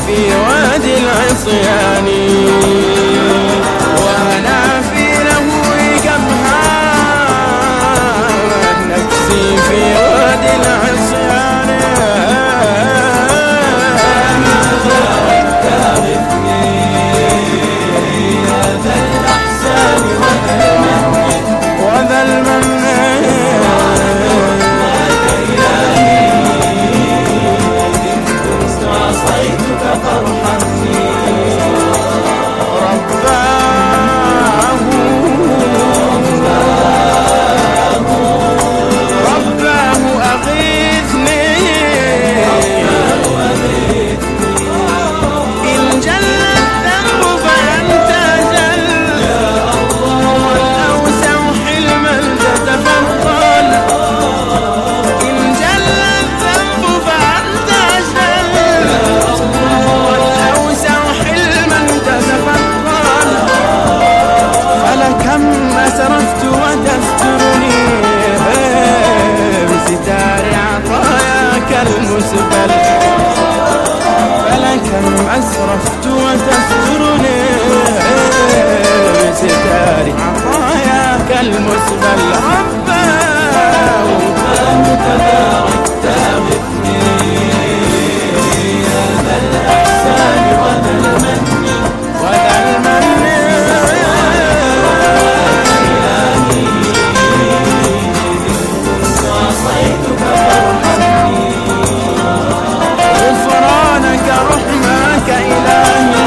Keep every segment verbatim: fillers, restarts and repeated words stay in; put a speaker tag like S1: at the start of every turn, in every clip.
S1: في وادي العصيان، وأنا في لهوي كمهان نفسي في وادي العصيان. وذا المن أسرفت وتسترني بستار عطاياك المسبل، فلكم أسرفت وتسترني بستار عطاياك المسبل. رباه تبارك تغفني يا ذا الإحسان وذا المن وذا المن. غفرانك رحمك إلهي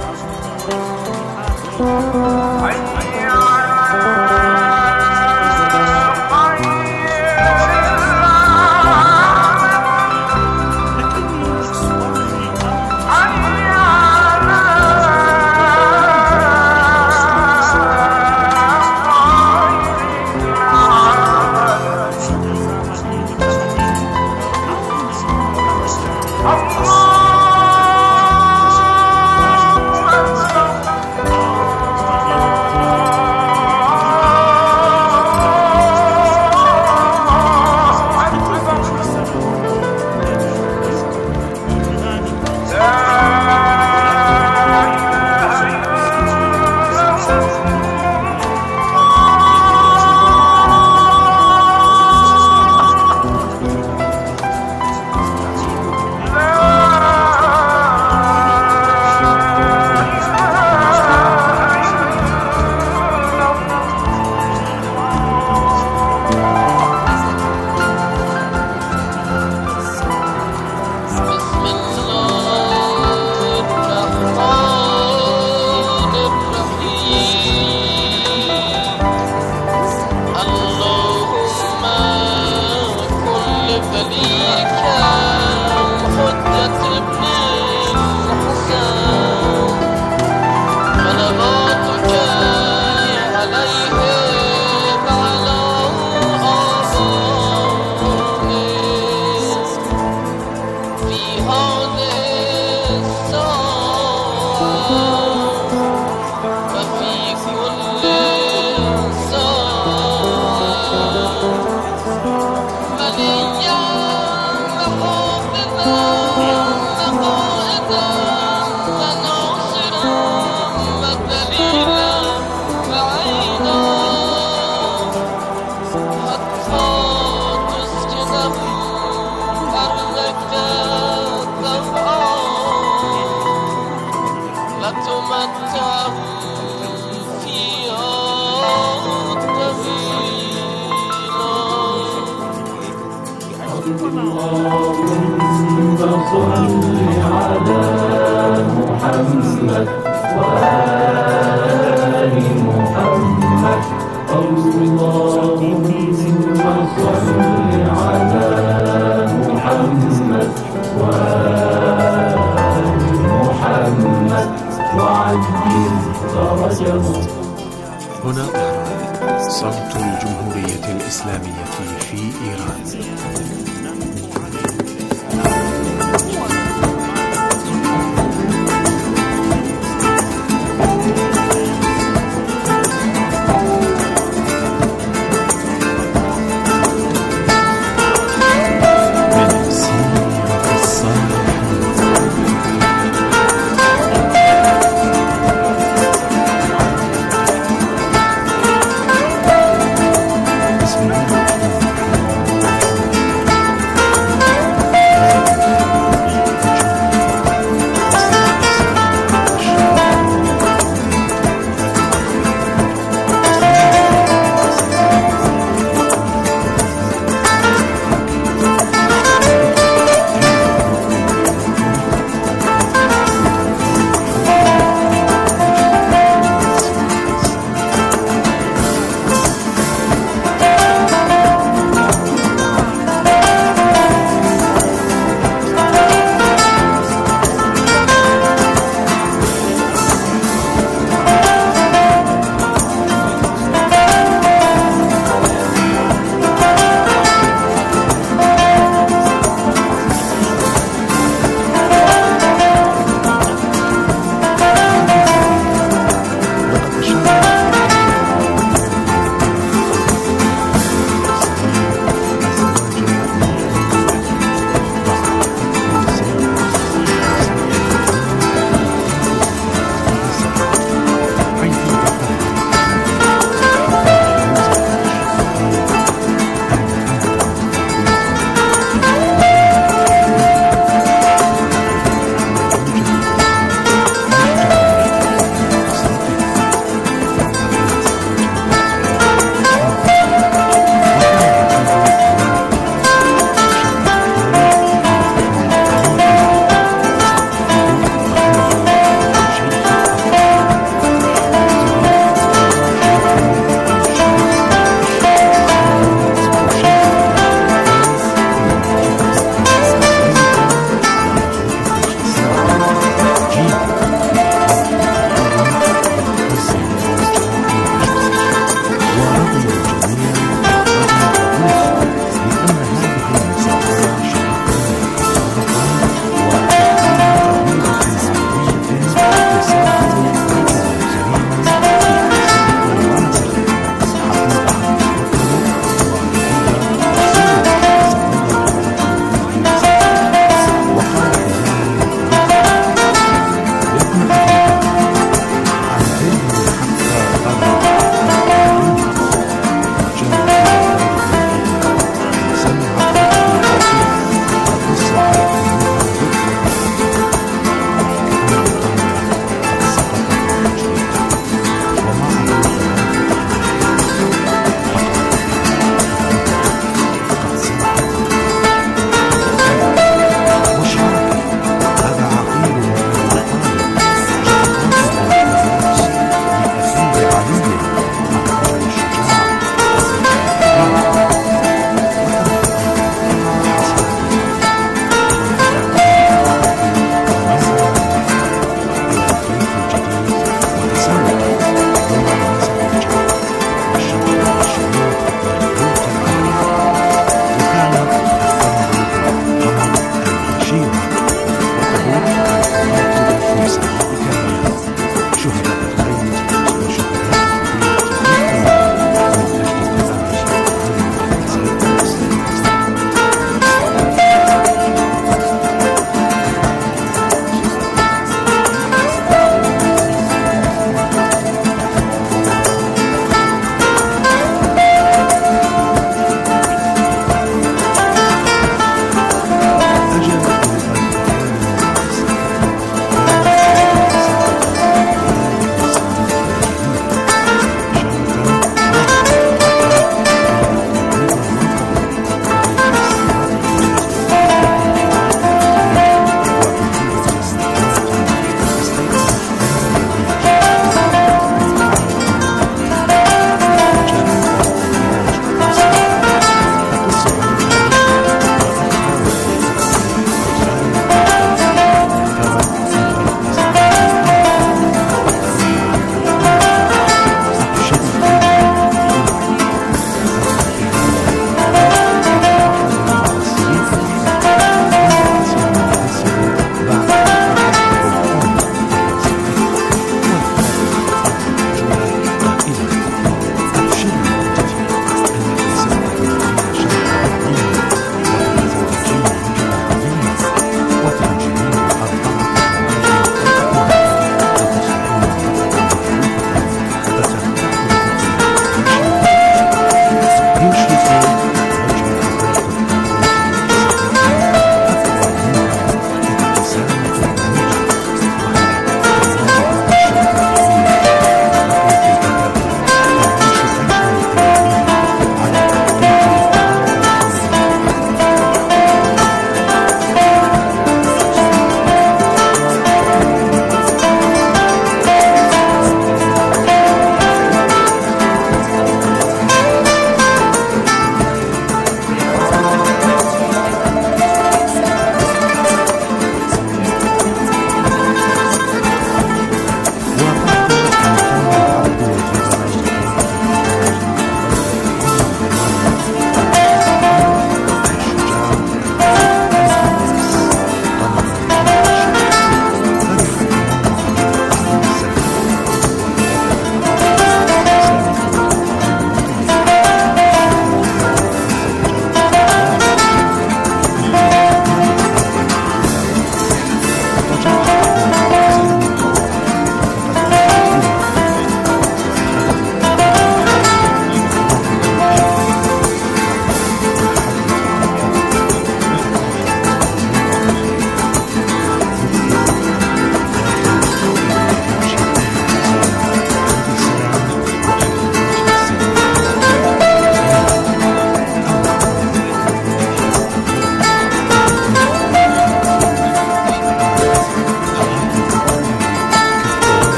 S2: هنا طهران، صوت الجمهورية الإسلامية في إيران.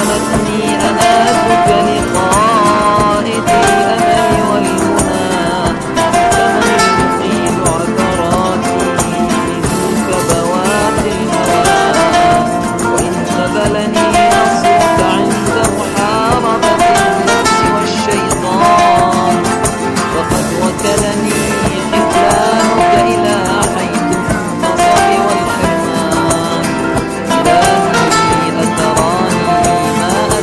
S3: حزنتني أناتك لقائد الأمل والمنى، فمن يقيل عثراتي منك بواقي الهوى، وإن خذلني نصرك عند محاربة النفس والشيطان، فقد وكلني حفلانك إلى حيث النصب والحرمان. إلهي أتراني ما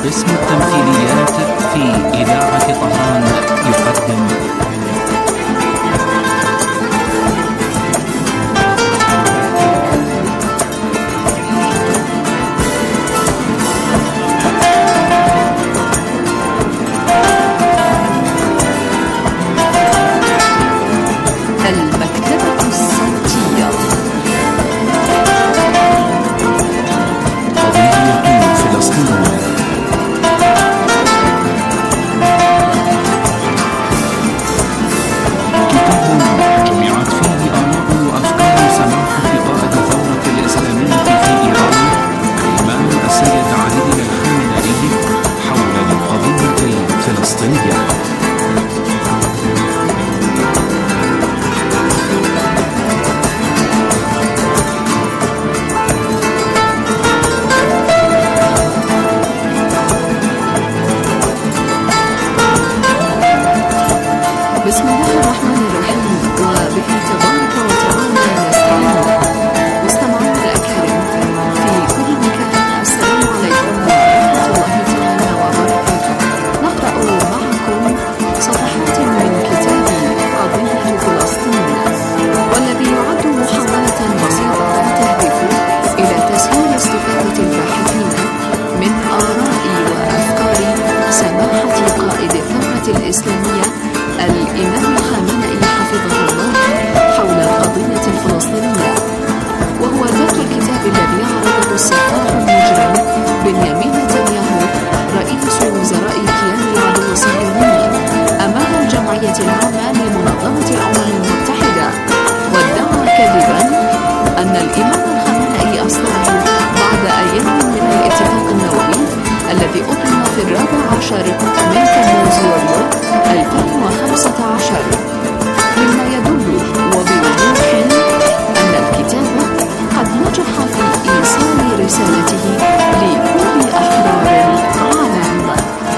S4: قسم التمثيليات في إذاعة طهران يقدم
S5: المكتبة الصوتية.
S4: قضية فلسطين.
S5: بسم الله الرحمن الرحيم، وبه تبارك وتعالى نستعين. مستمعينا الأكارم في كل مكان، السلام عليكم ورحمة الله تعالى وبركاته. نقرأ معكم صفحات من كتاب قضية فلسطين، والذي يعد محاولة بسيطة تهدف إلى تسهيل استفادة الباحثين من آراء وأفكار سماحة قائد الثورة الإسلامية الإمام الخامنئي حفظه الله حول القضية الفلسطينية، وهو ذات الكتاب الذي عرضه السفاح المجرم بنيامين نتنياهو رئيس وزراء كيان العدو الصهيوني أمام الجمعية العامة لمنظمة الأمم المتحدة، وادعى كذبا أن الإمام الخامنئي أصدره بعد أيام من الاتفاق النووي الذي أبرم في الرابع عشر من تموز يوليو ألفين وخمسة عشر، مما يدل وبوضوح أن الكتاب قد نجح في إيصال رسالته لكل أحرار العالم.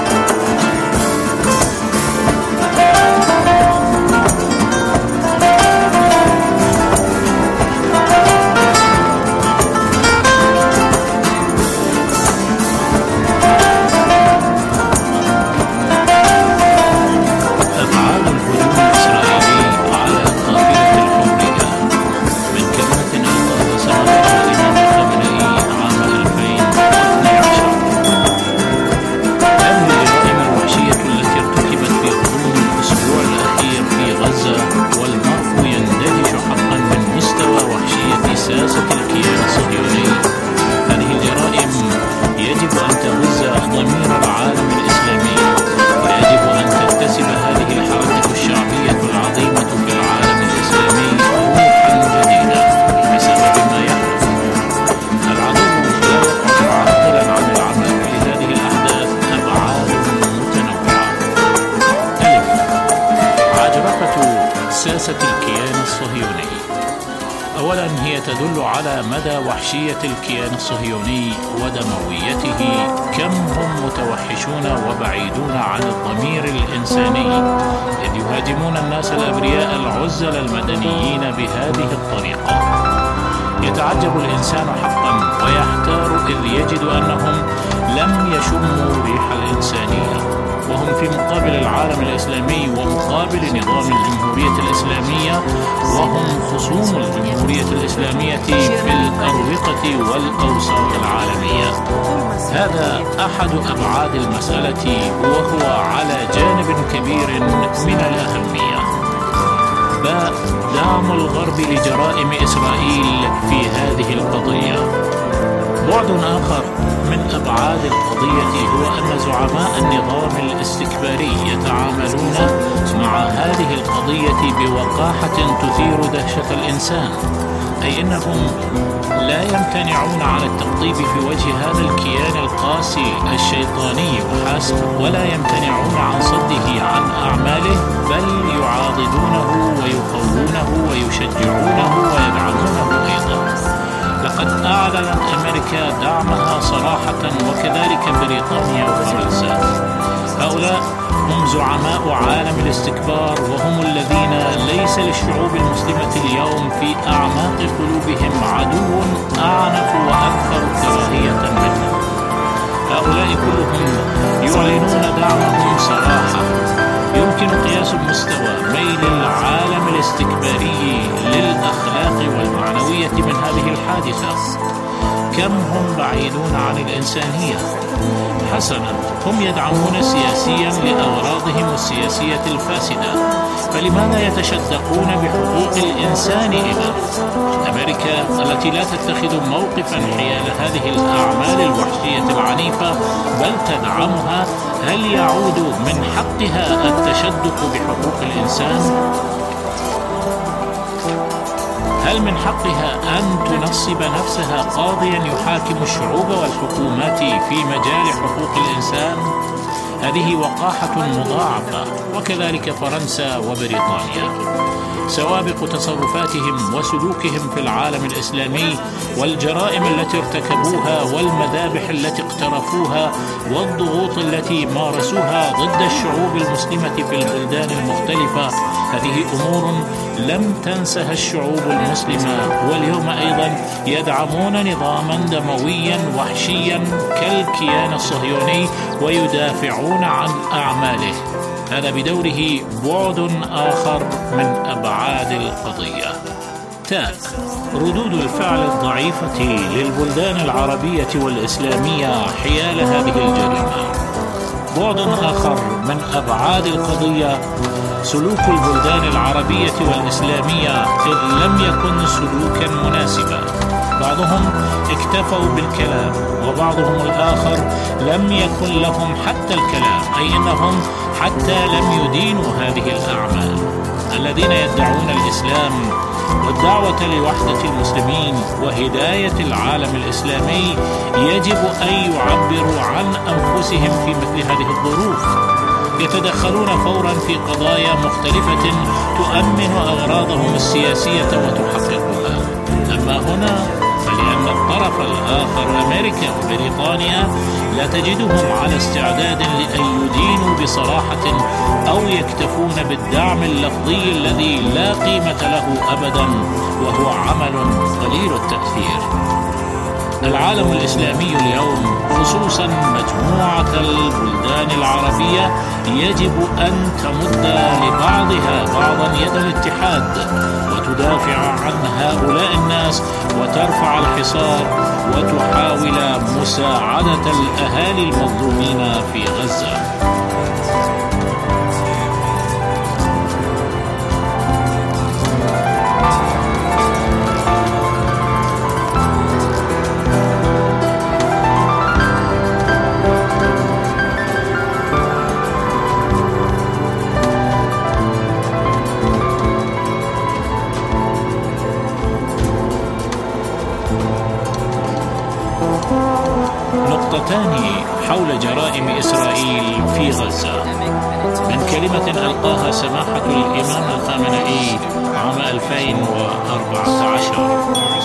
S6: سياسة الكيان الصهيوني. أولا، هي تدل على مدى وحشية الكيان الصهيوني ودمويته، كم هم متوحشون وبعيدون عن الضمير الإنساني، إذ يهاجمون الناس الأبرياء العزل المدنيين بهذه الطريقة. يتعجب الإنسان حقا ويحتار إذ يجد أنهم لم يشموا ريح الإنسانية، وهم في مقابل العالم الإسلامي ومقابل نظام الجمهورية الإسلامية، وهم خصوم الجمهورية الإسلامية في الأروقة والأوساط العالمية. هذا أحد أبعاد المسألة، وهو على جانب كبير من الأهمية. باء دعم الغرب لجرائم إسرائيل في هذه القضية. بعد آخر من أبعاد القضية هو أن زعماء النظام الاستكباري يتعاملون مع هذه القضية بوقاحة تثير دهشة الإنسان، أي أنهم لا يمتنعون على التقطيب في وجه هذا الكيان القاسي الشيطاني وحسب، ولا يمتنعون عن صده عن أعماله، بل يعاضدونه ويقوونه ويشجعونه ويدعمونه أيضا. لقد أعلنت أمريكا دعمها صراحة، وكذلك بريطانيا وفرنسا. هؤلاء هم زعماء عالم الاستكبار، وهم الذين ليس للشعوب المسلمة اليوم في أعماق قلوبهم عدو أعنف وأكثر كراهية منهم. هؤلاء كلهم الحادثة. كم هم بعيدون عن الإنسانية. حسنا، هم يدعمون سياسيا لأغراضهم السياسية الفاسدة، فلماذا يتشدقون بحقوق الإنسان إذا؟ أمريكا التي لا تتخذ موقفا حيال هذه الأعمال الوحشية العنيفة بل تدعمها، هل يعود من حقها التشدق بحقوق الإنسان؟ هل من حقها أن تنصب نفسها قاضيا يحاكم الشعوب والحكومات في مجال حقوق الإنسان؟ هذه وقاحة مضاعفة، وكذلك فرنسا وبريطانيا. سوابق تصرفاتهم وسلوكهم في العالم الإسلامي والجرائم التي ارتكبوها والمذابح التي اقترفوها والضغوط التي مارسوها ضد الشعوب المسلمة في البلدان المختلفة، هذه أمور لم تنسها الشعوب المسلمة، واليوم أيضا يدعمون نظاما دمويا وحشيا كالكيان الصهيوني ويدافعون عن أعماله. هذا بدوره بعد آخر من أبعاد القضية. تاء ردود الفعل الضعيفة للبلدان العربية والإسلامية حيال هذه الجريمة. بعد آخر من أبعاد القضية سلوك البلدان العربية والإسلامية، إذ لم يكن سلوكا مناسبا. بعضهم اكتفوا بالكلام، وبعضهم الآخر لم يكن لهم حتى الكلام، أي أنهم حتى لم يدينوا هذه الأعمال. الذين يدعون الإسلام والدعوة لوحدة المسلمين وهداية العالم الإسلامي يجب أن يعبروا عن أنفسهم في مثل هذه الظروف. يتدخلون فورا في قضايا مختلفة تؤمن أغراضهم السياسية وتحققها. أما هنا فلأن الطرف الآخر أمريكا وبريطانيا لا تجدهم على استعداد لأن يدينوا بصراحة أو يكتفون بالدعم اللفظي الذي لا قيمة له أبدا، وهو عمل قليل التأثير. العالم الإسلامي اليوم، خصوصا مجموعة البلدان العربية، يجب أن تمد لبعضها بعضا يد الاتحاد وتدافع عن هؤلاء الناس وترفع الحصار وتحاول مساعدة الأهالي المظلومين في غزة. نقطتان حول جرائم إسرائيل في غزة من كلمة ألقاها سماحة الإمام الخامنئي عام ألفين وأربعة عشر.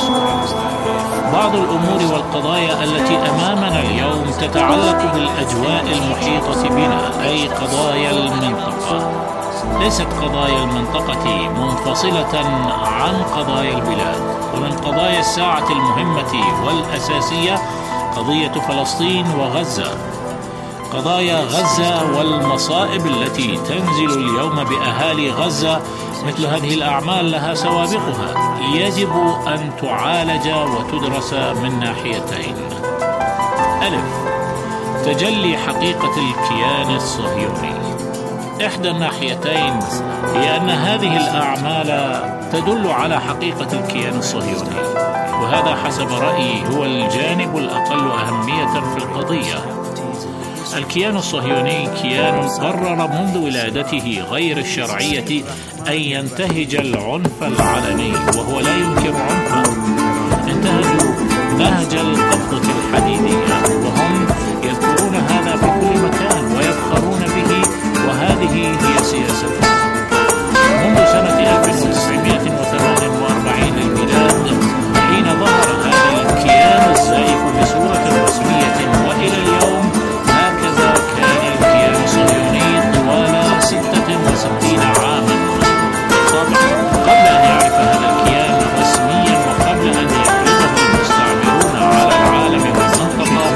S6: بعض الأمور والقضايا التي أمامنا اليوم تتعلق بالأجواء المحيطة بنا، أي قضايا المنطقة. ليست قضايا المنطقة منفصلة عن قضايا البلاد، ومن قضايا الساعة المهمة والأساسية قضية فلسطين وغزة. قضايا غزة والمصائب التي تنزل اليوم بأهالي غزة، مثل هذه الأعمال لها سوابقها، يجب أن تعالج وتدرس من ناحيتين. ألف، تجلي حقيقة الكيان الصهيوني. إحدى الناحيتين هي أن هذه الأعمال تدل على حقيقة الكيان الصهيوني، وهذا حسب رأيي هو الجانب الأقل أهمية في القضية. الكيان الصهيوني كيان قرر منذ ولادته غير الشرعية أن ينتهج العنف العلني، وهو لا ينكر عنفا. انتهجوا نهج القبضة الحديدية، وهم يذكرون هذا في كل مكان ويفخرون به، وهذه هي سياستهم. منذ سنة ألف وتسعمائة وثمانية وأربعين للميلاد، حين ظهر هذا الكيان الزائف بصورة رسمية، وإلى اليوم هكذا كان الكيان الصهيوني طوال ستة وستين عاما. طبعا قبل أن يعرف هذا الكيان رسميا، وقبل أن يفرضه المستعمرون على العالم والمنطقة،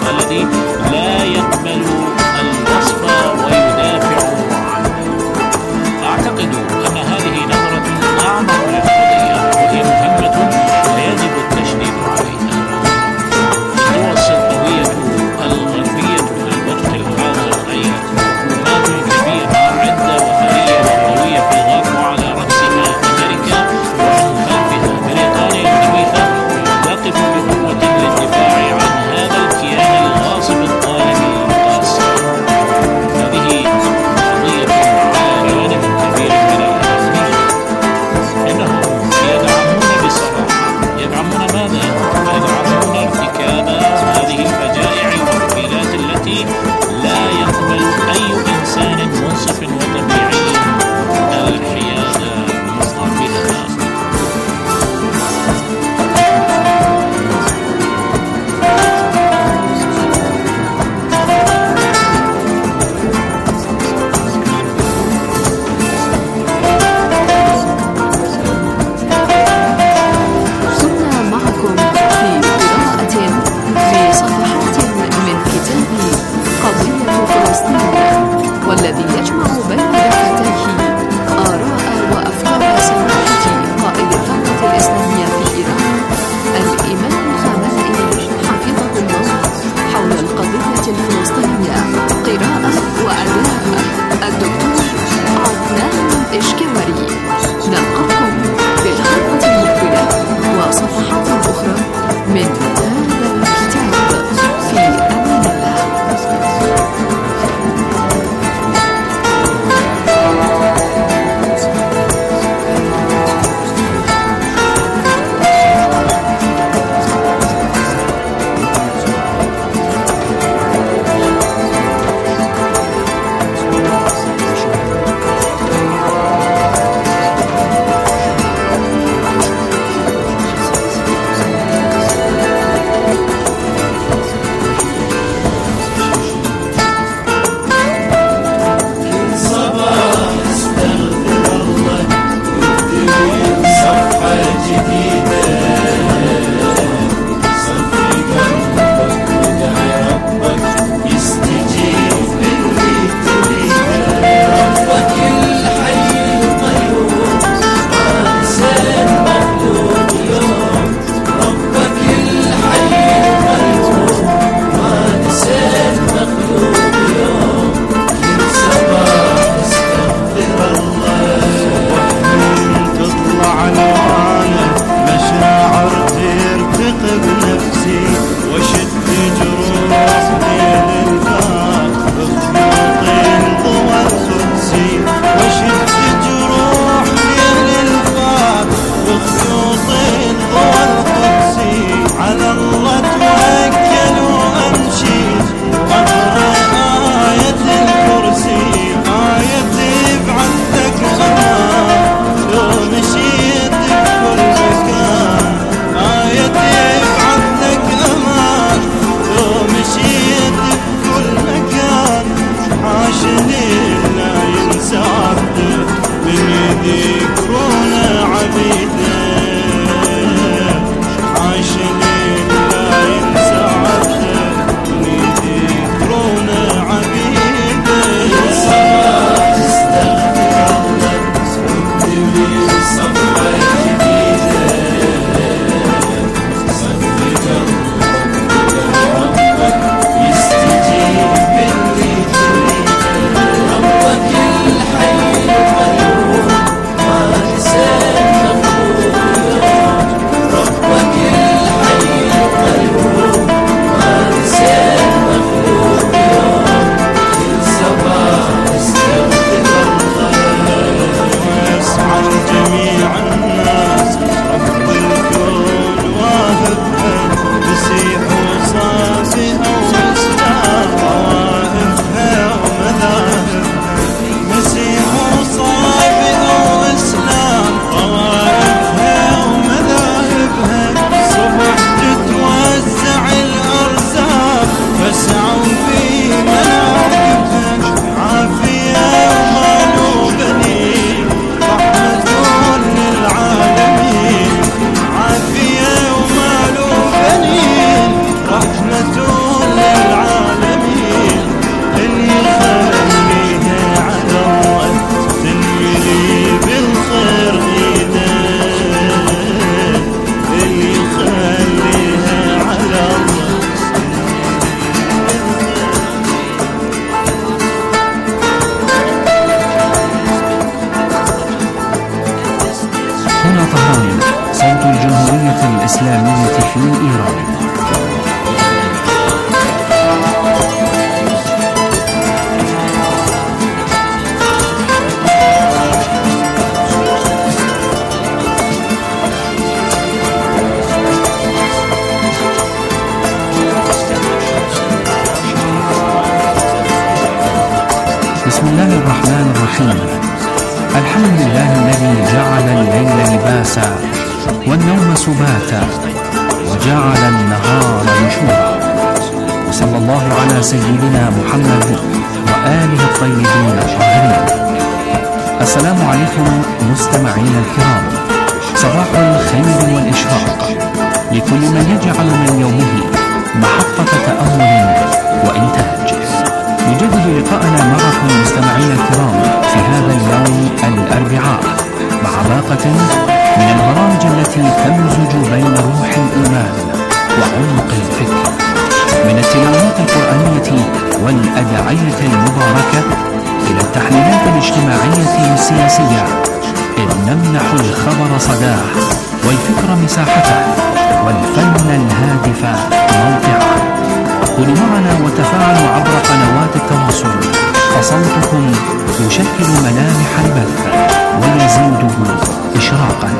S6: الذي لا يقبل الوصف ويدافع عنه. أعتقد أن هذه نظرة أعمق للقضية، وهي مهمة ويجب التشديد عليها. الدول السلطوية الغربية في الوقت الحاضر أي حكومات كبيرة عدة وثرية وقوية في الغرب، وعلى رأسها أمريكا ومن خلفها بريطانيا الحديثة، تقف بقوة للدفاع عن هذا الكيان الغاصب الظالم المتعصب.
S4: في إيران. بسم الله الرحمن الرحيم. الحمد لله الذي جعل الليل لباسا والنوم سباتا وجعل النهار نشورا، وصلى الله على سيدنا محمد وآله الطيبين الطاهرين. السلام عليكم مستمعين الكرام، صباح الخير والإشراق لكل من يجعل من يومه محطة تأمل وإنتاج. نجدد لقاءنا معكم مستمعين الكرام في هذا اليوم الأربعاء مع باقة من البرامج التي تمزج بين روح الإيمان وعمق الفكر، من التلاوات القرآنية والأدعية المباركة إلى التحليلات الاجتماعية والسياسية، إذ نمنح الخبر صداه والفكر مساحته والفن الهادف موقعه. كونوا معنا وتفاعلوا عبر قنوات التواصل، فصوتكم يشكل ملامح البث ويزيده إشراقا.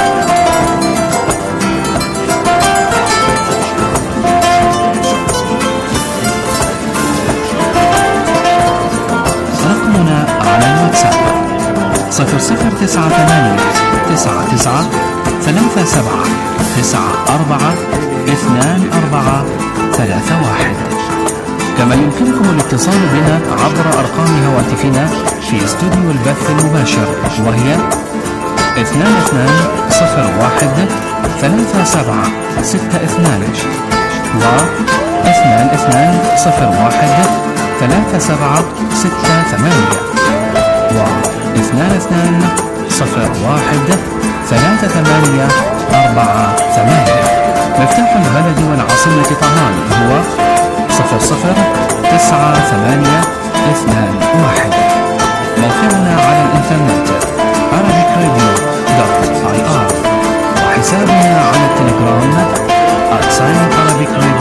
S4: رقمنا على الواتساب صفر صفر تسعة ثمانية تسعة تسعة ثلاثة سبعة تسعة أربعة اثنان أربعة ثلاثة واحد. كما يمكنكم الاتصال بنا عبر أرقام هواتفنا في استوديو البث المباشر، وهي اثنان اثنان صفر واحد ثلاثة سبعة ستة اثنان و اثنان اثنان صفر واحد ثلاثة سبعة ستة ثمانية و اثنان اثنان صفر واحد ثلاثة ثمانية أربعة ثمانية. مفتاح البلد والعاصمة طهران هو صفر صفر تسعة ثمانية اثنان واحد. موقعنا على الإنترنت arabic radio dot i r، وحسابنا على التليجرام at sign arabic radio.